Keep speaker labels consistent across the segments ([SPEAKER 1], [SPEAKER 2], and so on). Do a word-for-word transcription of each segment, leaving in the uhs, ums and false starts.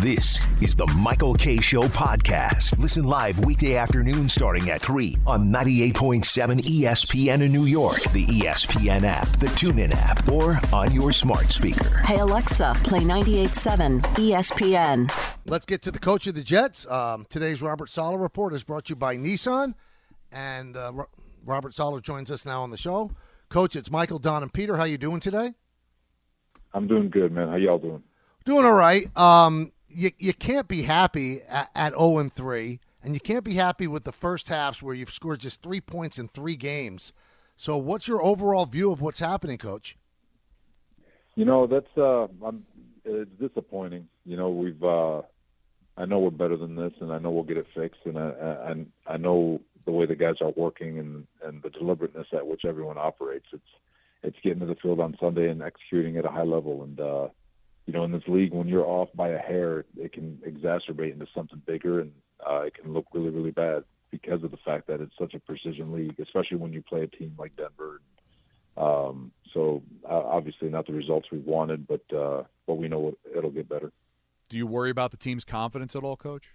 [SPEAKER 1] This is the Michael Kay Show podcast. Listen live weekday afternoon starting at three on ninety-eight point seven E S P N in New York, the E S P N app, the TuneIn app, or on your smart speaker.
[SPEAKER 2] Hey, Alexa, play ninety-eight point seven E S P N.
[SPEAKER 3] Let's get to the coach of the Jets. Um, today's Robert Saleh report is brought to you by Nissan. And uh, Ro- Robert Saleh joins us now on the show. Coach, it's Michael, Don, and Peter. How you doing today?
[SPEAKER 4] I'm doing good, man. How y'all doing?
[SPEAKER 3] Doing all right. Um, you you can't be happy at, at oh and three, and you can't be happy with the first halves where you've scored just three points in three games. So what's your overall view of what's happening, Coach?
[SPEAKER 4] You know, that's uh, I'm, it's disappointing. You know, we've uh, I know we're better than this, and I know we'll get it fixed, and I I, I know the way the guys are working and, and the deliberateness at which everyone operates. It's it's getting to the field on Sunday and executing at a high level, and uh, you know, in this league, when you're off by a hair, it can exacerbate into something bigger, and uh, it can look really, really bad because of the fact that it's such a precision league, especially when you play a team like Denver. Um, so uh, obviously not the results we wanted, but uh, but we know it'll get better.
[SPEAKER 5] Do you worry about the team's confidence at all, Coach?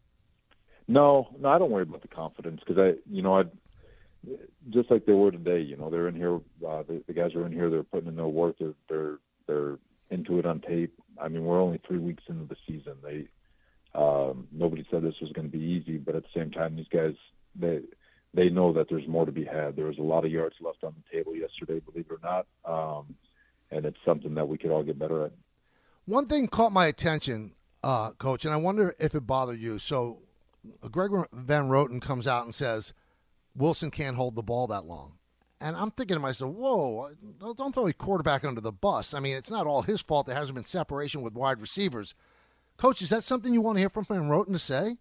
[SPEAKER 4] No, no, I don't worry about the confidence because I, you know, I just like they were today. You know, they're in here. Uh, the, the guys are in here. They're putting in their work. They're they're they're into it on tape. I mean, we're only three weeks into the season. They um, nobody said this was going to be easy, but at the same time, these guys they they know that there's more to be had. There was a lot of yards left on the table yesterday, believe it or not, um, and it's something that we could all get better at.
[SPEAKER 3] One thing caught my attention, uh, Coach, and I wonder if it bothered you. So Greg Van Roten comes out and says Wilson can't hold the ball that long. And I'm thinking to myself, whoa, don't throw a quarterback under the bus. I mean, it's not all his fault there hasn't been separation with wide receivers. Coach, is that something you want to hear from Van Roten to say?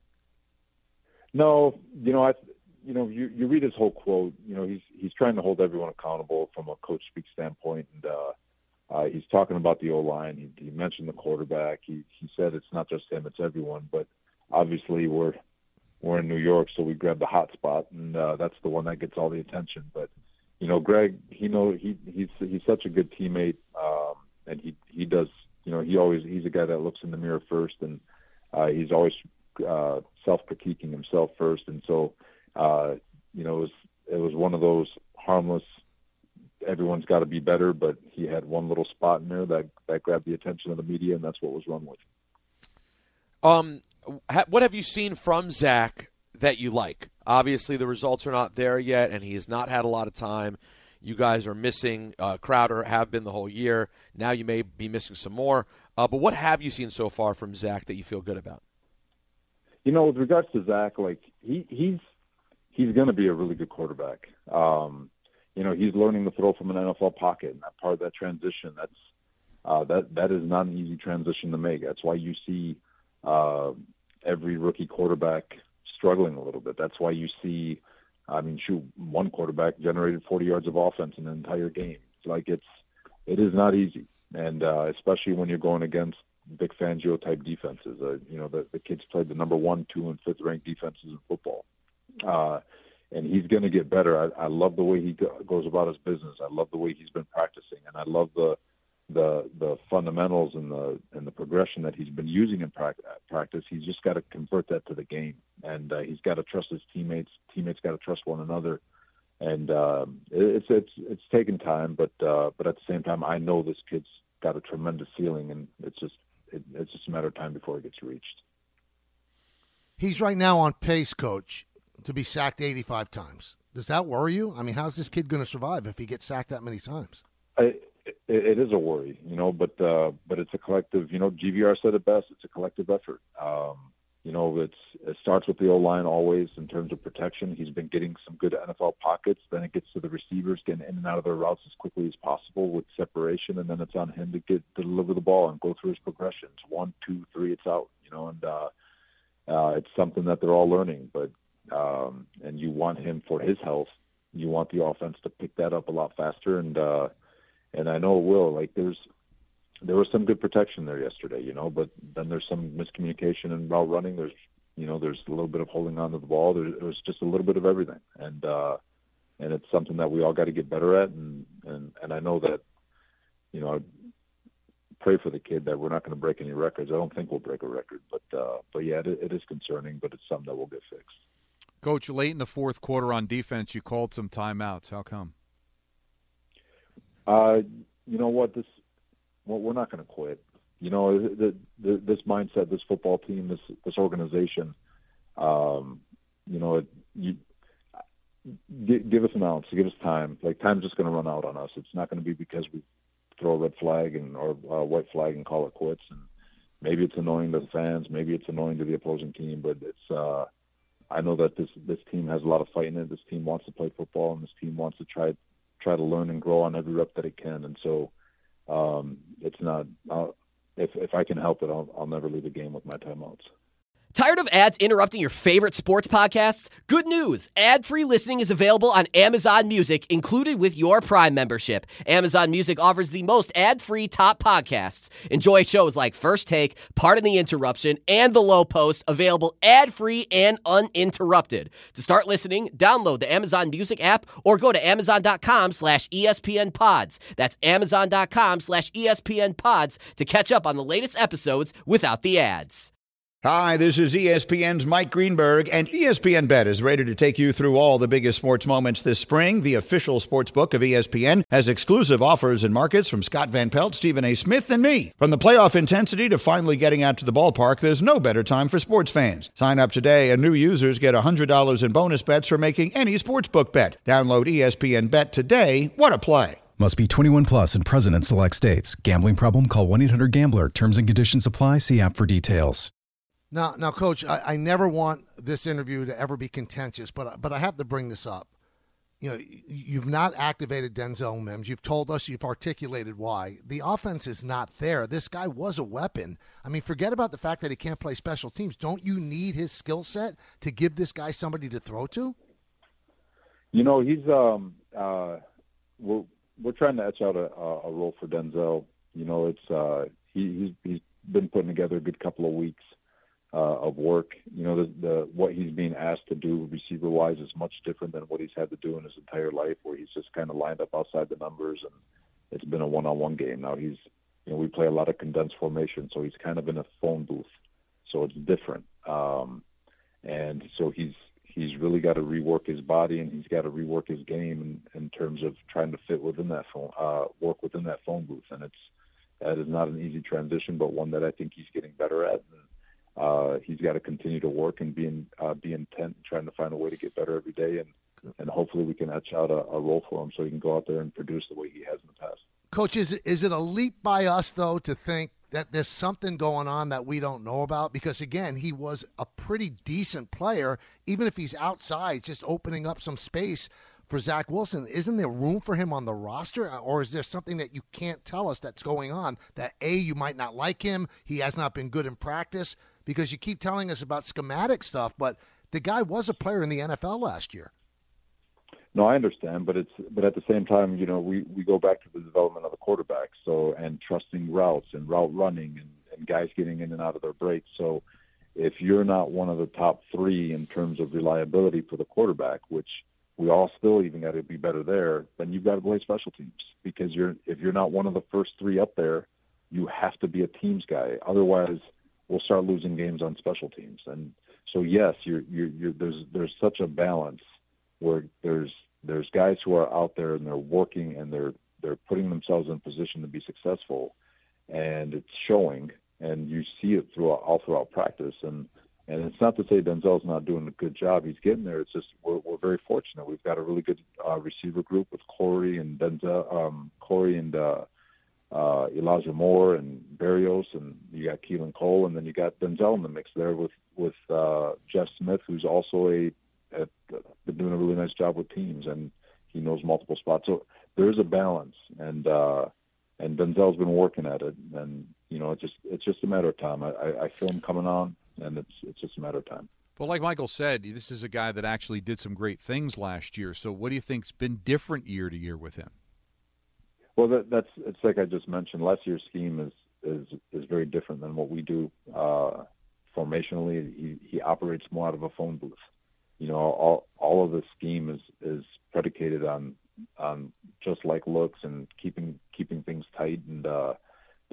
[SPEAKER 4] No, you know, I, you know, you, you read his whole quote. You know, he's he's trying to hold everyone accountable from a coach speak standpoint, and uh, uh, he's talking about the O-line. He, he mentioned the quarterback. He he said it's not just him, it's everyone. But obviously, we're we're in New York, so we grab the hot spot, and uh, that's the one that gets all the attention. But you know, Greg, he know he he's he's such a good teammate, um, and he he does. You know, he always he's a guy that looks in the mirror first, and uh, he's always uh, self-critiquing himself first. And so, uh, you know, it was it was one of those harmless. Everyone's got to be better, but he had one little spot in there that that grabbed the attention of the media, and that's what was run with.
[SPEAKER 6] Um, ha- what have you seen from Zach that you like? Obviously, the results are not there yet, and he has not had a lot of time. You guys are missing uh, Crowder, have been the whole year. Now you may be missing some more. Uh, but what have you seen so far from Zach that you feel good about?
[SPEAKER 4] You know, with regards to Zach, like he he's he's going to be a really good quarterback. Um, you know, he's learning to throw from an N F L pocket, and that part of that transition, that's uh, that that is not an easy transition to make. That's why you see uh, every rookie quarterback struggling a little bit. That's why you see, I mean, shoot, one quarterback generated forty yards of offense in an entire game. It's like it's it is not easy, and uh, especially when you're going against Vic Fangio type defenses. Uh, you know, the, the kids played the number one, two, and fifth ranked defenses in football, uh, and he's going to get better. I, I love the way he go, goes about his business. I love the way he's been practicing, and I love the the the fundamentals and the and the progression that he's been using in practice. He's just got to convert that to the game, and uh, he's got to trust his teammates. Teammates got to trust one another, and uh, it's it's it's taken time, but uh, but at the same time, I know this kid's got a tremendous ceiling, and it's just it, it's just a matter of time before it gets reached.
[SPEAKER 3] He's right now on pace, Coach, to be sacked eighty-five times. Does that worry you? I mean, how's this kid going to survive if he gets sacked that many times?
[SPEAKER 4] I, It, it is a worry, you know, but uh, but it's a collective. You know, G V R said it best. It's a collective effort. Um, you know, it's it starts with the O-line always in terms of protection. He's been getting some good N F L pockets. Then it gets to the receivers getting in and out of their routes as quickly as possible with separation, and then it's on him to get to deliver the ball and go through his progressions. One, two, three, it's out. You know, and uh, uh, it's something that they're all learning. But um, and you want him for his health. You want the offense to pick that up a lot faster, and uh, And I know it will. Like there's, there was some good protection there yesterday, you know. But then there's some miscommunication in route running. There's, you know, there's a little bit of holding on to the ball. There, there was just a little bit of everything, and uh, and it's something that we all got to get better at. And, and and I know that, you know, pray for the kid that we're not going to break any records. I don't think we'll break a record, but uh, but yeah, it, it is concerning, but it's something that will get fixed.
[SPEAKER 5] Coach, late in the fourth quarter on defense, you called some timeouts. How come?
[SPEAKER 4] Uh, you know what? This well, we're not going to quit. You know, the, the, this mindset, this football team, this this organization. Um, you know, it, you give, give us an ounce, give us time. Like time's just going to run out on us. It's not going to be because we throw a red flag and or a white flag and call it quits. And maybe it's annoying to the fans, maybe it's annoying to the opposing team, but it's. Uh, I know that this this team has a lot of fight in it. This team wants to play football, and this team wants to try try to learn and grow on every rep that it can. And so, um, it's not. I'll, if if I can help it, I'll, I'll never leave a game with my timeouts.
[SPEAKER 7] Tired of ads interrupting your favorite sports podcasts? Good news! Ad-free listening is available on Amazon Music, included with your Prime membership. Amazon Music offers the most ad-free top podcasts. Enjoy shows like First Take, Pardon the Interruption, and The Low Post, available ad-free and uninterrupted. To start listening, download the Amazon Music app or go to amazon.com slash ESPN pods. That's amazon.com slash ESPN pods to catch up on the latest episodes without the ads.
[SPEAKER 8] Hi, this is E S P N's Mike Greenberg, and E S P N Bet is ready to take you through all the biggest sports moments this spring. The official sports book of E S P N has exclusive offers and markets from Scott Van Pelt, Stephen A. Smith, and me. From the playoff intensity to finally getting out to the ballpark, there's no better time for sports fans. Sign up today, and new users get one hundred dollars in bonus bets for making any sportsbook bet. Download E S P N Bet today. What a play.
[SPEAKER 9] Must be twenty-one plus and present in select states. Gambling problem? Call one eight hundred gambler. Terms and conditions apply. See app for details.
[SPEAKER 3] Now, now, Coach, I, I never want this interview to ever be contentious, but but I have to bring this up. You know, you've not activated Denzel Mims. You've told us, you've articulated why. The offense is not there. This guy was a weapon. I mean, forget about the fact that he can't play special teams. Don't you need his skill set to give this guy somebody to throw to?
[SPEAKER 4] You know, he's um uh we're we're trying to etch out a, a role for Denzel. You know, it's uh he he's he's been putting together a good couple of weeks. Uh, of work, you know, the, the what he's being asked to do receiver-wise is much different than what he's had to do in his entire life, where he's just kind of lined up outside the numbers, and it's been a one-on-one game. Now he's, you know, we play a lot of condensed formation, so he's kind of in a phone booth, so it's different. Um, and so he's he's really got to rework his body, and he's got to rework his game in, in terms of trying to fit within that phone, uh, work within that phone booth, and it's that is not an easy transition, but one that I think he's getting better at. And, Uh, he's got to continue to work and be in, uh, be intent, trying to find a way to get better every day, and and hopefully we can etch out a, a role for him so he can go out there and produce the way he has in the past.
[SPEAKER 3] Coach, is it, is it a leap by us, though, to think that there's something going on that we don't know about? Because, again, he was a pretty decent player, even if he's outside, just opening up some space for Zach Wilson. Isn't there room for him on the roster, or is there something that you can't tell us that's going on, that, A, you might not like him, he has not been good in practice? Because you keep telling us about schematic stuff, but the guy was a player in the N F L last year.
[SPEAKER 4] No, I understand, but it's but at the same time, you know, we, we go back to the development of the quarterback, so and trusting routes and route running and, and guys getting in and out of their breaks. So if you're not one of the top three in terms of reliability for the quarterback, which we all still even got to be better there, then you've got to play special teams, because you're if you're not one of the first three up there, you have to be a teams guy. Otherwise, we'll start losing games on special teams. And so, yes, you're, you're, you're, there's there's such a balance where there's there's guys who are out there and they're working and they're they're putting themselves in position to be successful, and it's showing, and you see it throughout all throughout practice. And and it's not to say Denzel's not doing a good job; he's getting there. It's just we're we're very fortunate. We've got a really good uh, receiver group with Corey and Denzel, um, Corey and. Uh, Uh, Elijah Moore and Berrios, and you got Keelan Cole, and then you got Denzel in the mix there with with uh, Jeff Smith, who's also a, a been doing a really nice job with teams, and he knows multiple spots. So there is a balance, and uh, and Denzel's been working at it, and you know it's just it's just a matter of time. I, I, I feel him coming on, and it's it's just a matter of time.
[SPEAKER 5] Well, like Michael said, this is a guy that actually did some great things last year. So what do you think's been different year to year with him?
[SPEAKER 4] Well, that, that's it's like I just mentioned. Last year's scheme is is is very different than what we do uh, formationally. He he operates more out of a phone booth. You know, all all of the scheme is is predicated on on just like looks and keeping keeping things tight. And uh,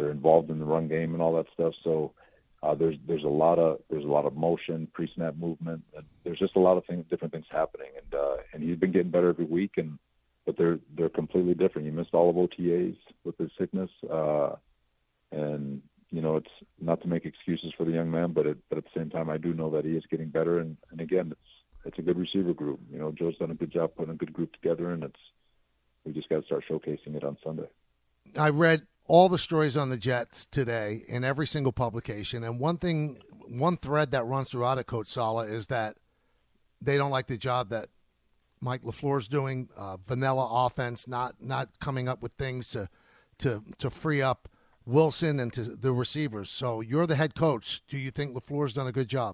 [SPEAKER 4] They're involved in the run game and all that stuff. So uh, there's there's a lot of there's a lot of motion, pre-snap movement, and there's just a lot of things, different things happening. And uh, and he's been getting better every week. And but they're they're completely different. He missed all of O T As with his sickness, uh, and you know, it's not to make excuses for the young man, but it, but at the same time, I do know that he is getting better. And, and again, it's it's a good receiver group. You know, Joe's done a good job putting a good group together, and it's we just got to start showcasing it on Sunday.
[SPEAKER 3] I read all the stories on the Jets today in every single publication, and one thing, one thread that runs throughout it, Coach Saleh, is that they don't like the job that Mike LaFleur's doing, uh, vanilla offense, not not coming up with things to to to free up Wilson and to the receivers. So you're the head coach. Do you think LaFleur's done a good job?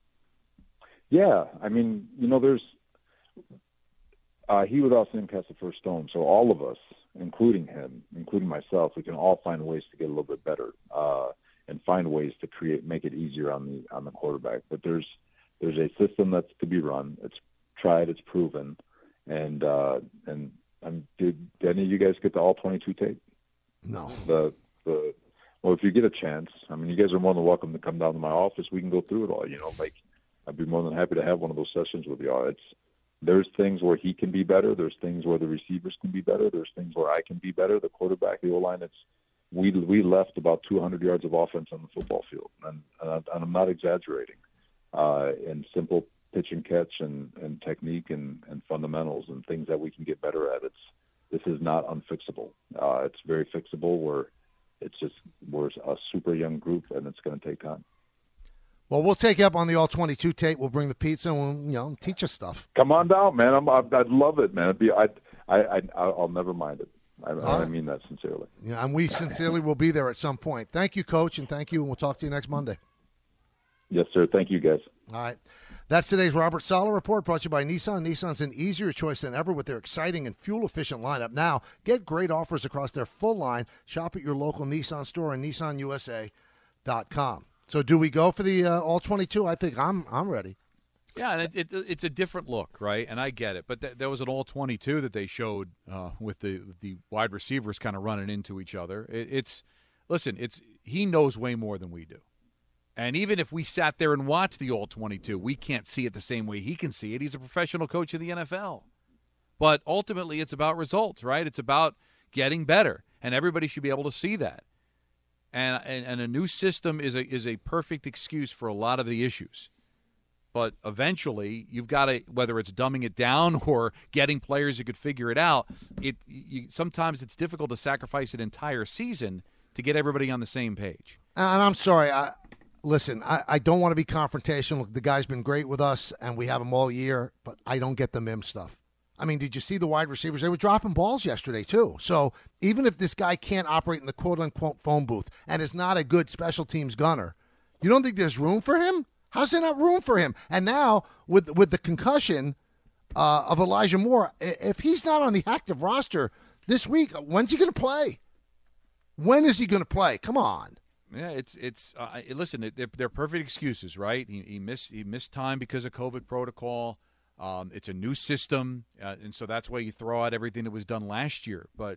[SPEAKER 4] Yeah, I mean, you know, there's uh, he without sin cast the first stone. So all of us, including him, including myself, we can all find ways to get a little bit better uh, and find ways to create, make it easier on the on the quarterback. But there's there's a system that's to be run. It's tried, it's proven, and uh, and um, did, did any of you guys get the all twenty-two tape?
[SPEAKER 3] No.
[SPEAKER 4] The the well, if you get a chance, I mean, you guys are more than welcome to come down to my office. We can go through it all. You know, like I'd be more than happy to have one of those sessions with you all. It's there's things where he can be better. There's things where the receivers can be better. There's things where I can be better. The quarterback, the O-line, it's we we left about two hundred yards of offense on the football field, and, and I'm not exaggerating. Uh, in simple pitch and catch and, and technique and, and fundamentals and things that we can get better at. It's this is not unfixable. Uh, it's very fixable. We're it's just we're a super young group, and it's going to take time.
[SPEAKER 3] Well, we'll take you up on the all twenty-two tape. We'll bring the pizza and we'll, you know, teach us stuff.
[SPEAKER 4] Come on down, man. I'm, I'd, I'd love it, man. It'd be, I'd, I, I, I'll never mind it. I, I mean that sincerely.
[SPEAKER 3] Yeah, and we sincerely will be there at some point. Thank you, Coach, and thank you, and we'll talk to you next Monday.
[SPEAKER 4] Yes, sir. Thank you, guys.
[SPEAKER 3] All right. That's today's Robert Saleh Report, brought to you by Nissan. Nissan's an easier choice than ever with their exciting and fuel-efficient lineup. Now, get great offers across their full line. Shop at your local Nissan store and Nissan U S A dot com. So do we go for the uh, all twenty-two? I think I'm I'm ready.
[SPEAKER 5] Yeah, and it, it, it's a different look, right? And I get it. But th- there was an all twenty-two that they showed uh, with the the wide receivers kind of running into each other. It, it's listen, it's he knows way more than we do. And even if we sat there and watched the all twenty-two, we can't see it the same way he can see it. He's a professional coach of the N F L. But ultimately, it's about results, right? It's about getting better, and everybody should be able to see that. And and, and a new system is a is a perfect excuse for a lot of the issues. But eventually, you've got to, whether it's dumbing it down or getting players who could figure it out, it you, sometimes it's difficult to sacrifice an entire season to get everybody on the same page.
[SPEAKER 3] And I'm sorry, I, listen, I, I don't want to be confrontational. The guy's been great with us, and we have him all year, but I don't get the Mim stuff. I mean, did you see the wide receivers? They were dropping balls yesterday, too. So even if this guy can't operate in the quote-unquote phone booth and is not a good special teams gunner, you don't think there's room for him? How's there not room for him? And now, with with the concussion uh, of Elijah Moore, if he's not on the active roster this week, when's he going to play? When is he going to play? Come on.
[SPEAKER 5] Yeah, it's it's. Uh, listen, they're, they're perfect excuses, right? He, he missed he missed time because of COVID protocol. Um, it's a new system, uh, and so that's why you throw out everything that was done last year. But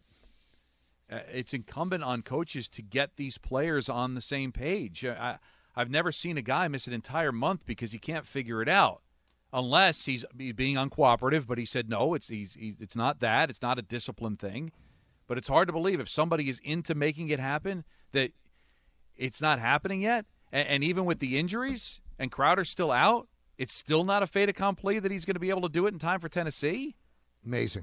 [SPEAKER 5] uh, it's incumbent on coaches to get these players on the same page. I, I've never seen a guy miss an entire month because he can't figure it out, unless he's being uncooperative. But he said no, it's he's, he, it's not that. It's not a discipline thing. But it's hard to believe if somebody is into making it happen that it's not happening yet. And, and even with the injuries and Crowder's still out, it's still not a fait accompli that he's going to be able to do it in time for Tennessee.
[SPEAKER 3] Amazing.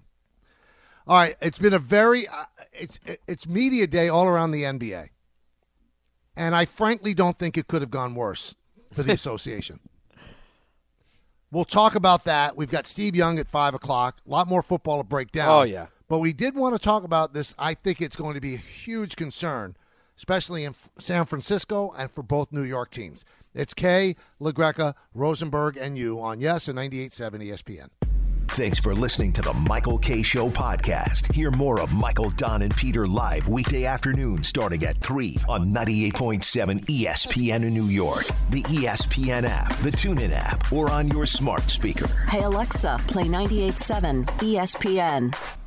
[SPEAKER 3] All right, it's been a very uh, it's it's media day all around the N B A. And I frankly don't think it could have gone worse for the association. We'll talk about that. We've got Steve Young at five o'clock. A lot more football to break down.
[SPEAKER 6] Oh, yeah.
[SPEAKER 3] But we did want to talk about this. I think it's going to be a huge concern, especially in San Francisco and for both New York teams. It's Kay, LaGreca, Rosenberg, and you on Yes and ninety-eight point seven E S P N.
[SPEAKER 1] Thanks for listening to the Michael Kay Show podcast. Hear more of Michael, Don, and Peter live weekday afternoon starting at three on ninety-eight point seven E S P N in New York, the E S P N app, the TuneIn app, or on your smart speaker.
[SPEAKER 2] Hey, Alexa, play ninety-eight point seven E S P N.